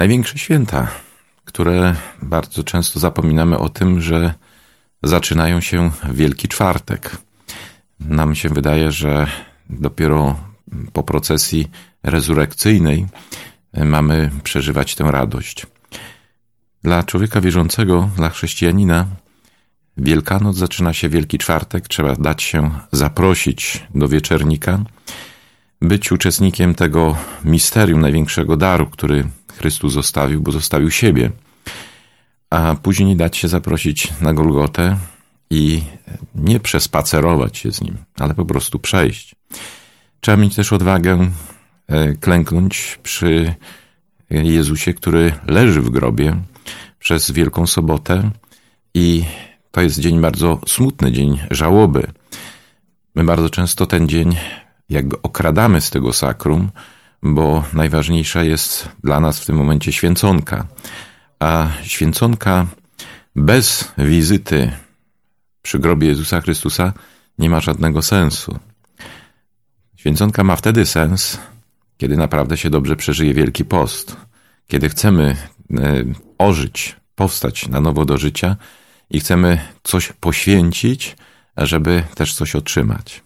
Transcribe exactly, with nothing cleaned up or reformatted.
Największe święta, które bardzo często zapominamy o tym, że zaczynają się w Wielki Czwartek. Nam się wydaje, że dopiero po procesji rezurekcyjnej mamy przeżywać tę radość. Dla człowieka wierzącego, dla chrześcijanina, Wielkanoc zaczyna się Wielki Czwartek. Trzeba dać się zaprosić do wieczernika, być uczestnikiem tego misterium, największego daru, który Chrystus zostawił, bo zostawił siebie, a później dać się zaprosić na Golgotę i nie przespacerować się z Nim, ale po prostu przejść. Trzeba mieć też odwagę klęknąć przy Jezusie, który leży w grobie przez Wielką Sobotę i to jest dzień bardzo smutny, dzień żałoby. My bardzo często ten dzień jakby okradamy z tego sakrum, bo najważniejsza jest dla nas w tym momencie święconka. A święconka bez wizyty przy grobie Jezusa Chrystusa nie ma żadnego sensu. Święconka ma wtedy sens, kiedy naprawdę się dobrze przeżyje Wielki Post, kiedy chcemy ożyć, powstać na nowo do życia i chcemy coś poświęcić, żeby też coś otrzymać.